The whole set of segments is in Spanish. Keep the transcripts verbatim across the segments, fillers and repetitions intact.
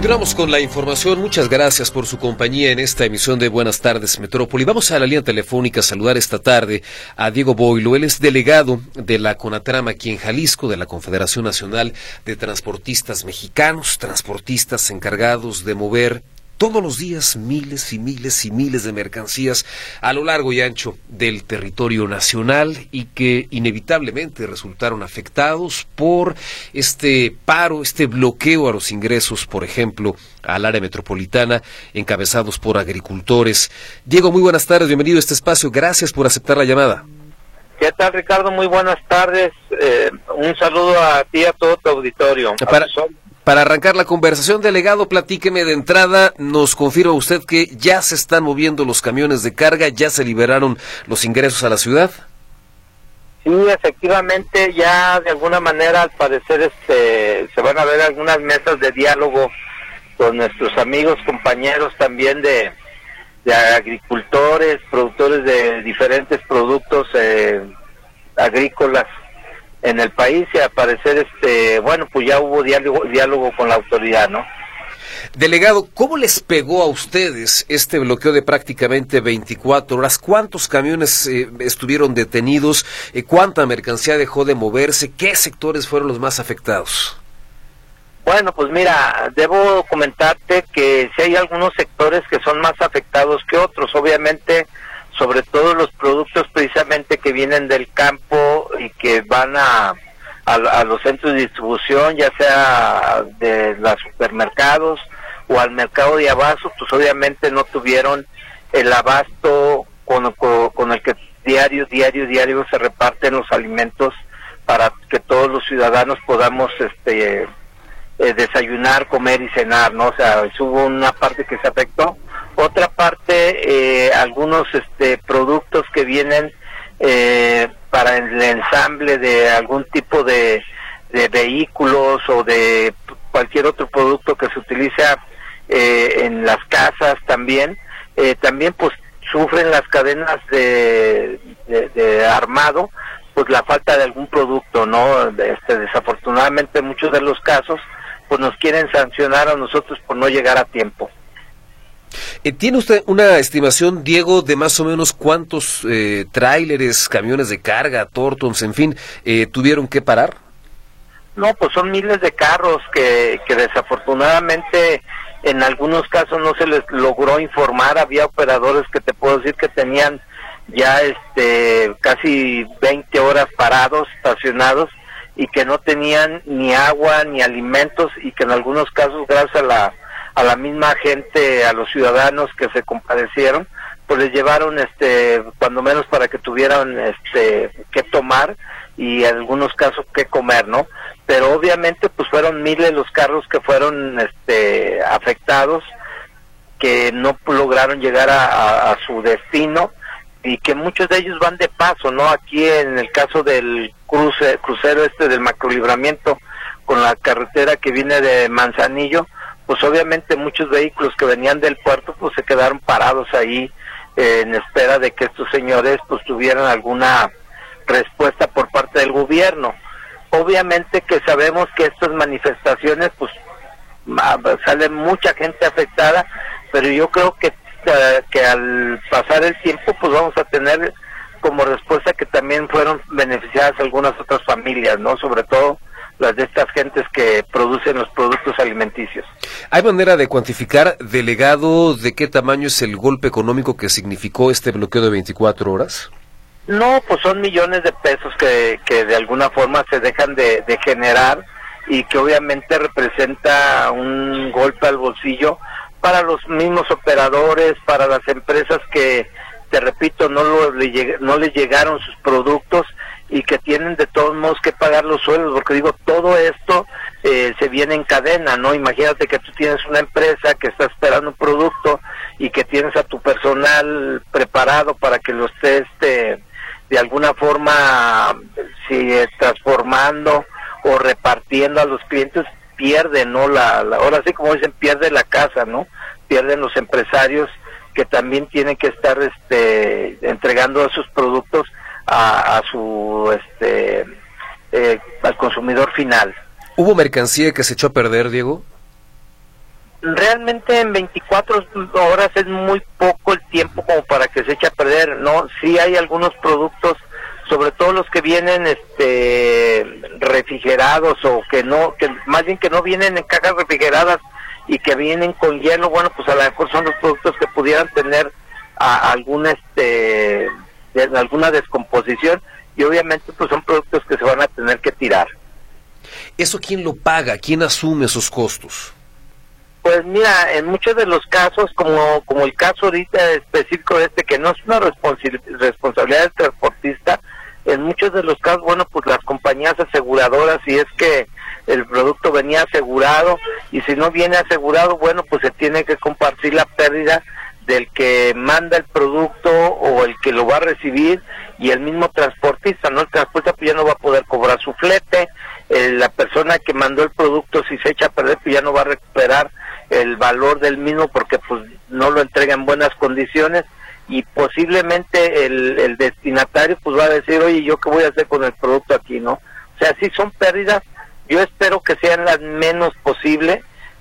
Continuamos con la información. Muchas gracias por su compañía en esta emisión de Buenas Tardes Metrópoli. Vamos a la línea telefónica a saludar esta tarde a Diego Boilo. Él es delegado de la CONATRAM aquí en Jalisco, de la Confederación Nacional de Transportistas Mexicanos, transportistas encargados de mover todos los días miles y miles y miles de mercancías a lo largo y ancho del territorio nacional y que inevitablemente resultaron afectados por este paro, este bloqueo a los ingresos, por ejemplo, al área metropolitana, encabezados por agricultores. Diego, muy buenas tardes, bienvenido a este espacio, gracias por aceptar la llamada. ¿Qué tal, Ricardo? Muy buenas tardes, eh, un saludo a ti y a todo tu auditorio. Para... Para arrancar la conversación, delegado, platíqueme de entrada, nos confirma usted que ya se están moviendo los camiones de carga, ya se liberaron los ingresos a la ciudad. Sí, efectivamente, ya de alguna manera, al parecer, este, se van a ver algunas mesas de diálogo con nuestros amigos, compañeros también de, de agricultores, productores de diferentes productos eh, agrícolas en el país, y al parecer, este, bueno, pues ya hubo diálogo, diálogo con la autoridad, ¿no? Delegado, ¿cómo les pegó a ustedes este bloqueo de prácticamente veinticuatro horas? ¿Cuántos camiones eh, estuvieron detenidos? Eh, ¿Cuánta mercancía dejó de moverse? ¿Qué sectores fueron los más afectados? Bueno, pues mira, debo comentarte que sí hay algunos sectores que son más afectados que otros, obviamente, sobre todo los productos precisamente que vienen del campo y que van a, a, a los centros de distribución, ya sea de los supermercados o al mercado de abasto, pues obviamente no tuvieron el abasto con, con, con el que diario, diario, diario se reparten los alimentos para que todos los ciudadanos podamos este eh, desayunar, comer y cenar, ¿no? O sea, hubo una parte que se afectó. Otra parte, eh, algunos este, productos que vienen eh, para el ensamble de algún tipo de, de vehículos o de cualquier otro producto que se utiliza eh, en las casas también, eh, también pues sufren las cadenas de, de, de armado, pues la falta de algún producto, ¿no? Este, desafortunadamente en muchos de los casos, pues nos quieren sancionar a nosotros por no llegar a tiempo. Eh, ¿Tiene usted una estimación, Diego, de más o menos cuántos eh, tráileres, camiones de carga, tortons, en fin, eh, tuvieron que parar? No, pues son miles de carros que, que desafortunadamente en algunos casos no se les logró informar. Había operadores que te puedo decir que tenían ya este casi veinte horas parados, estacionados, y que no tenían ni agua ni alimentos, y que en algunos casos, gracias a la a la misma gente, a los ciudadanos que se compadecieron, pues les llevaron este cuando menos para que tuvieran este que tomar y en algunos casos que comer, ¿no? Pero obviamente pues fueron miles los carros que fueron este afectados, que no lograron llegar a, a, a su destino, y que muchos de ellos van de paso, ¿no? Aquí en el caso del cruce, crucero este del Macrolibramiento, con la carretera que viene de Manzanillo, pues obviamente muchos vehículos que venían del puerto pues se quedaron parados ahí eh, en espera de que estos señores pues tuvieran alguna respuesta por parte del gobierno. Obviamente que sabemos que estas manifestaciones pues sale mucha gente afectada, pero yo creo que uh, que al pasar el tiempo pues vamos a tener como respuesta que también fueron beneficiadas algunas otras familias, ¿no? Sobre todo las de estas gentes que producen los productos alimenticios. ¿Hay manera de cuantificar, delegado, de qué tamaño es el golpe económico que significó este bloqueo de veinticuatro horas? No, pues son millones de pesos que, que de alguna forma se dejan de, de generar, y que obviamente representa un golpe al bolsillo para los mismos operadores, para las empresas que, te repito, no, lo, le, no les llegaron sus productos, y que tienen de todos modos que pagar los sueldos, porque digo, todo esto eh, se viene en cadena, ¿no? Imagínate que tú tienes una empresa que está esperando un producto y que tienes a tu personal preparado para que lo esté este, de alguna forma si, eh, transformando o repartiendo a los clientes, pierden, ¿no? La, la, ahora sí, como dicen, pierde la casa, ¿no? Pierden los empresarios que también tienen que estar este, entregando esos productos A, a su este eh, al consumidor final. ¿Hubo mercancía que se echó a perder, Diego? realmente en veinticuatro horas es muy poco el tiempo como para que se eche a perder, ¿no? Sí hay algunos productos, sobre todo los que vienen este refrigerados o que no, que más bien que no vienen en cajas refrigeradas y que vienen con hielo, bueno, pues a lo mejor son los productos que pudieran tener a, alguna este de, alguna descomposición, y obviamente pues son productos que se van a tener que tirar. ¿Eso quién lo paga? ¿Quién asume esos costos? Pues mira, en muchos de los casos, como como el caso ahorita específico de este, que no es una responsi- responsabilidad del transportista, en muchos de los casos, bueno, pues las compañías aseguradoras, si es que el producto venía asegurado, y si no viene asegurado, bueno, pues se tiene que compartir la pérdida del que manda el producto o el que lo va a recibir y el mismo transportista, ¿no? El transportista pues ya no va a poder cobrar su flete, eh, la persona que mandó el producto, si se echa a perder, pues ya no va a recuperar el valor del mismo porque pues no lo entrega en buenas condiciones, y posiblemente el, el destinatario pues va a decir, oye, ¿yo qué voy a hacer con el producto aquí, no? O sea, sí son pérdidas, yo espero que sean las menos posible,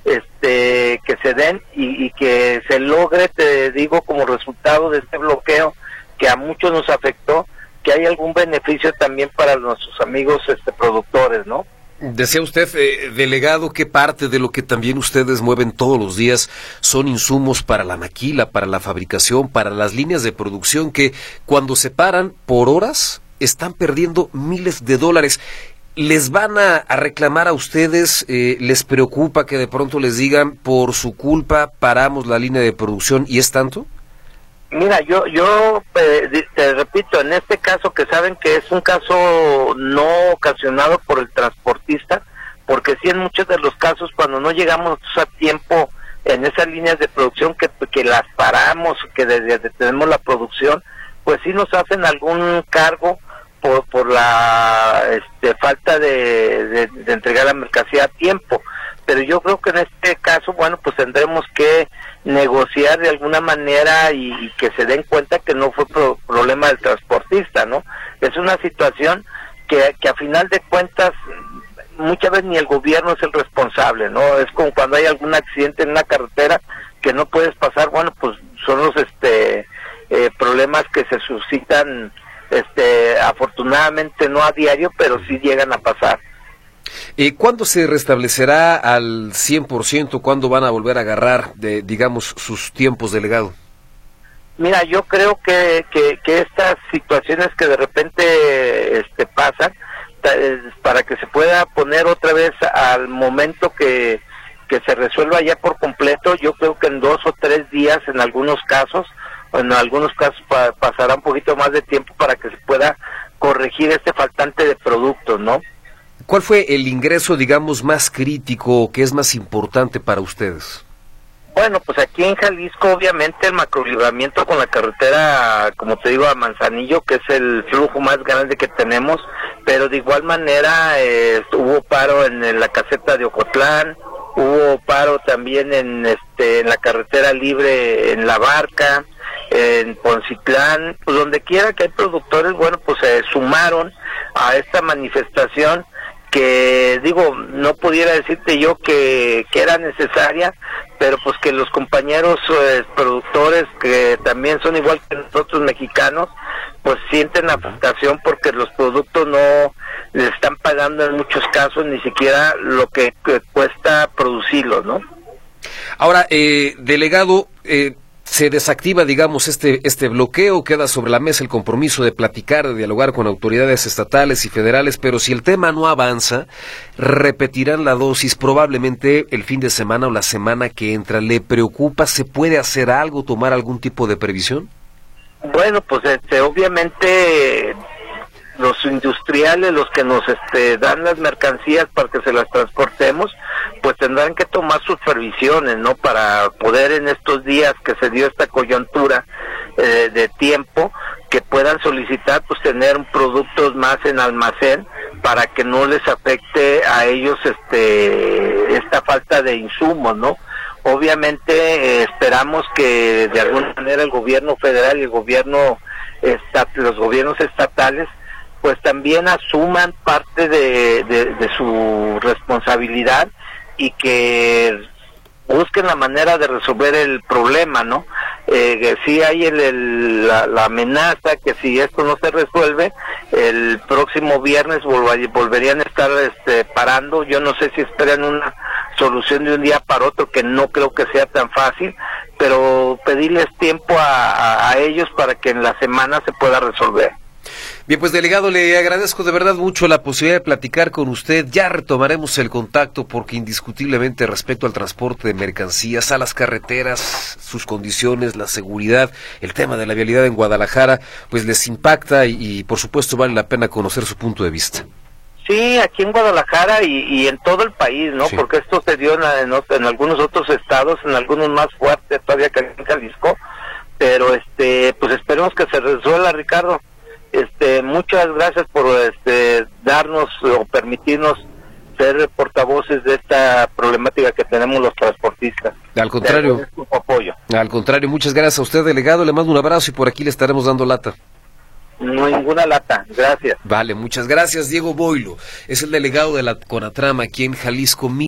este que se den y, y que se logre, te digo, como resultado de este bloqueo que a muchos nos afectó, que hay algún beneficio también para nuestros amigos este productores, ¿no? Decía usted, eh, delegado, que parte de lo que también ustedes mueven todos los días son insumos para la maquila, para la fabricación, para las líneas de producción, que cuando se paran por horas están perdiendo miles de dólares. ¿Les van a, a reclamar a ustedes? Eh, ¿Les preocupa que de pronto les digan, por su culpa paramos la línea de producción y es tanto? Mira, yo yo eh, te repito, en este caso que saben que es un caso no ocasionado por el transportista, porque sí en muchos de los casos cuando no llegamos a tiempo en esas líneas de producción que, que las paramos, que desde tenemos la producción, pues sí nos hacen algún cargo por por la este, falta de, de, de entregar la mercancía a tiempo. Pero yo creo que en este caso, bueno, pues tendremos que negociar de alguna manera y, y que se den cuenta que no fue pro, problema del transportista, ¿no? Es una situación que, que a final de cuentas muchas veces ni el gobierno es el responsable, ¿no? Es como cuando hay algún accidente en una carretera que no puedes pasar, bueno, pues son los este eh, problemas que se suscitan, este afortunadamente no a diario, pero sí llegan a pasar. Eh, ¿Cuándo se restablecerá al cien por ciento? ¿Cuándo van a volver a agarrar, de, digamos, sus tiempos, delegado? Mira, yo creo que, que, que estas situaciones que de repente este, pasan, para que se pueda poner otra vez al momento que, que se resuelva ya por completo, yo creo que en dos o tres días en algunos casos, o en algunos casos pa, pasará un poquito más de tiempo para que se pueda corregir este faltante de productos, ¿no? ¿Cuál fue el ingreso, digamos, más crítico, que es más importante para ustedes? Bueno, pues aquí en Jalisco, obviamente, el macrolibramiento con la carretera, como te digo, a Manzanillo, que es el flujo más grande que tenemos, pero de igual manera eh, hubo paro en, en la caseta de Ocotlán, hubo paro también en, este, en la carretera libre en La Barca, en Poncitlán, pues donde quiera que hay productores, bueno, pues se sumaron a esta manifestación, que digo, no pudiera decirte yo que, que era necesaria, pero pues que los compañeros eh, productores, que también son igual que nosotros mexicanos, pues sienten afectación porque los productos no les están pagando en muchos casos ni siquiera lo que, que cuesta producirlos, ¿no? Ahora, eh, delegado, eh, se desactiva, digamos, este este bloqueo, queda sobre la mesa el compromiso de platicar, de dialogar con autoridades estatales y federales, pero si el tema no avanza, repetirán la dosis probablemente el fin de semana o la semana que entra. ¿Le preocupa? ¿Se puede hacer algo, tomar algún tipo de previsión? Bueno, pues este, obviamente los industriales, los que nos este, dan las mercancías para que se las transportemos, pues tendrán que tomar sus previsiones, ¿no? Para poder en estos días que se dio esta coyuntura eh, de tiempo, que puedan solicitar, pues tener productos más en almacén para que no les afecte a ellos este esta falta de insumos, ¿no? Obviamente eh, esperamos que de alguna manera el gobierno federal y el gobierno estat- los gobiernos estatales pues también asuman parte de, de, de su responsabilidad y que busquen la manera de resolver el problema, ¿no? Eh, que sí hay el, el, la, la amenaza que si esto no se resuelve, el próximo viernes volv- volverían a estar este, parando. Yo no sé si esperan una solución de un día para otro, que no creo que sea tan fácil, pero pedirles tiempo a, a, a ellos para que en la semana se pueda resolver. Bien, pues delegado, le agradezco de verdad mucho la posibilidad de platicar con usted. Ya retomaremos el contacto porque indiscutiblemente respecto al transporte de mercancías, a las carreteras, sus condiciones, la seguridad, el tema de la vialidad en Guadalajara, pues les impacta y, y por supuesto vale la pena conocer su punto de vista. Sí, aquí en Guadalajara y, y en todo el país, ¿no? Sí. Porque esto se dio en, en, en algunos otros estados, en algunos más fuertes todavía que en Jalisco, pero este, pues esperemos que se resuelva, Ricardo. Este, muchas gracias por este, darnos o permitirnos ser portavoces de esta problemática que tenemos los transportistas. Al contrario, su apoyo. Al contrario, muchas gracias a usted, delegado, le mando un abrazo y por aquí le estaremos dando lata. No, ninguna lata, gracias. Vale, muchas gracias. Diego Boilo es el delegado de la CONATRAM aquí en Jalisco.